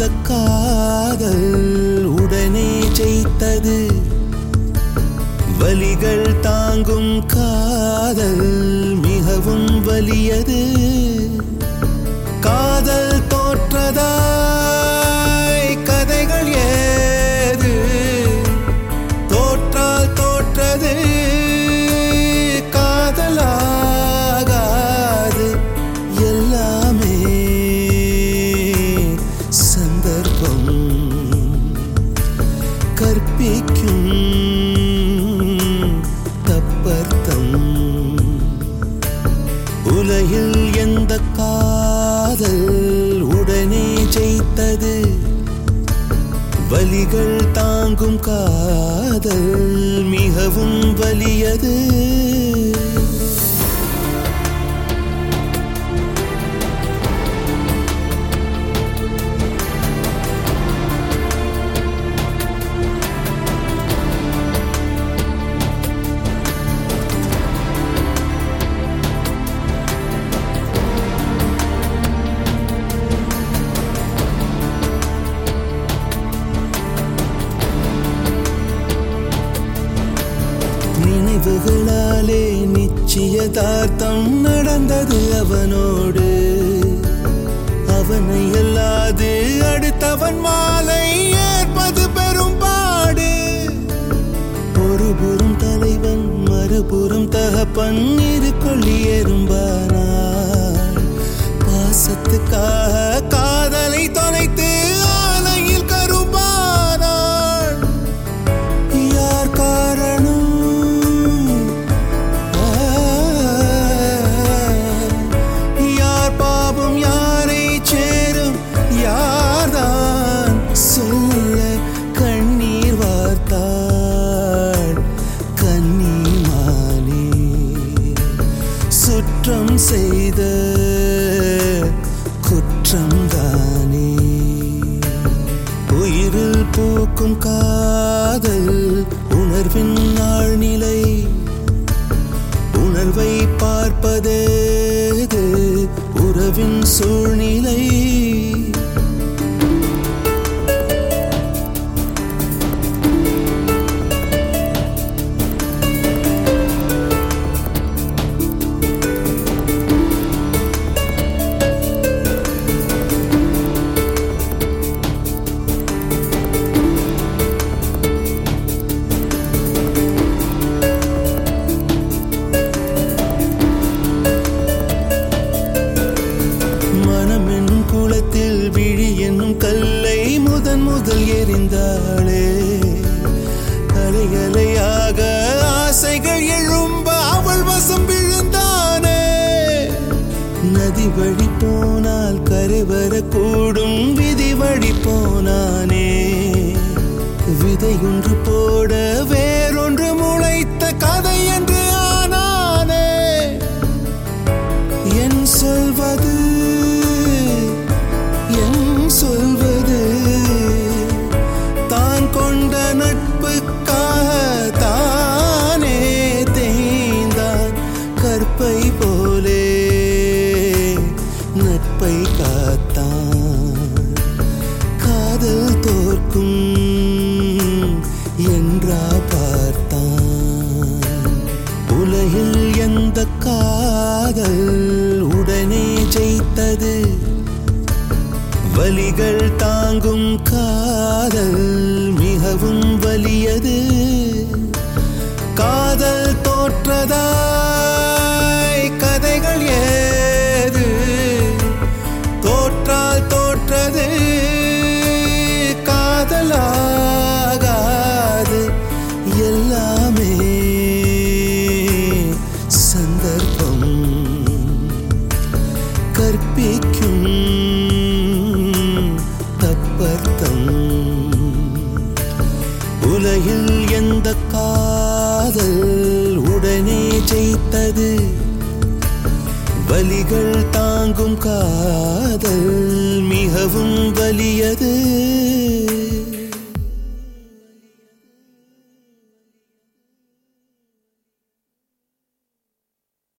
காதல் உடனே ஜெயித்தது. வலிகள் தாங்கும் காதல் மிகவும் வலியது. காதல் தோற்றதாய் கதைகள் ஏது, தோற்றால் தோற்றது காதலாகாது. எல்லாமே சந்தர்ப்பம் கற்பிக்கும் தப்பர்த்தம். உலகில் எந்த காதல் உடனே ஜெயித்தது. வலிகள் தாங்கும் காதல் மிகவும் வலியது. நினைவுகளாலே நிச்சயதார்த்தம் நடந்தது அவனோடு. அவனை அல்லாது அடுத்தவன் மாலை ஏற்பது பெரும்பாடு. ஒருபுறம் தலைவன் மறுபுறம் தகப்பன் இரு கொள்ளி எறும்பானாள். பாசத்துக்காக காதலை தொலைத்து ஆலையில் கரும்பானாள். யார் காரணம்? குற்றம் செய்த குற்றம் தானே. உயிரில் பூக்கும் காதல் உணர்வின் ஆழ்நிலை. உணர்வை பார்ப்பதேது உறவின் சூழ்நிலை. விழி என்னும் கல்லை முதன் முதல் எறிந்தாளே. அலையலையாக ஆசைகள் எழும்ப அவள் வசம் விழுந்தானே. நதி வழி போனால் கரை வரக்கூடும் விதி வழி போனானே. விதை ஒன்று போட வேறொன்று முளைத்த கதை என்று ஆனானே. என் சொல்வது சொல்வது தான் கொண்ட நட்புக்காக தானே தேய்ந்தான். கற்பை போலே நட்பை காத்தான். காதல் தோற்கும் என்றா பார்த்தான். உலகில் எந்த காதல் உடனே ஜெயித்தது. வலிகள் தாங்கும் காதல் மிகவும் வலியது. காதல் தோற்றதாய் கதைகள் ஏது, தோற்றால் தோற்றது காதலாகாது. எல்லாமே சந்தர்ப்பம் கற்பிக்கும் தப்பர்த்தம். உலகில் எந்த காதல் உடனே ஜெயித்தது. வலிகள் தாங்கும் காதல் மிகவும் வலியது.